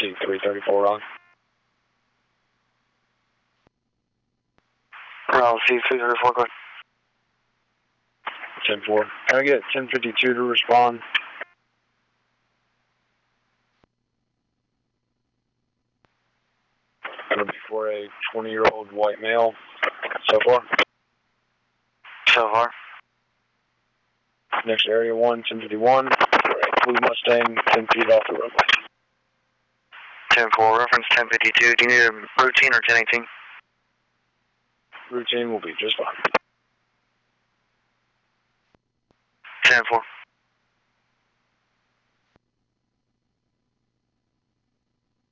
C334 on. C334, go ahead. 10-4. Can I get 1052 to respond? Gonna be for a 20-year-old white male. So far. So far. Next area 1, 1051. Blue Mustang, 10 feet off the runway. 10-4, reference 1052. Do you need a routine or 1018? Routine will be just fine. 10-4.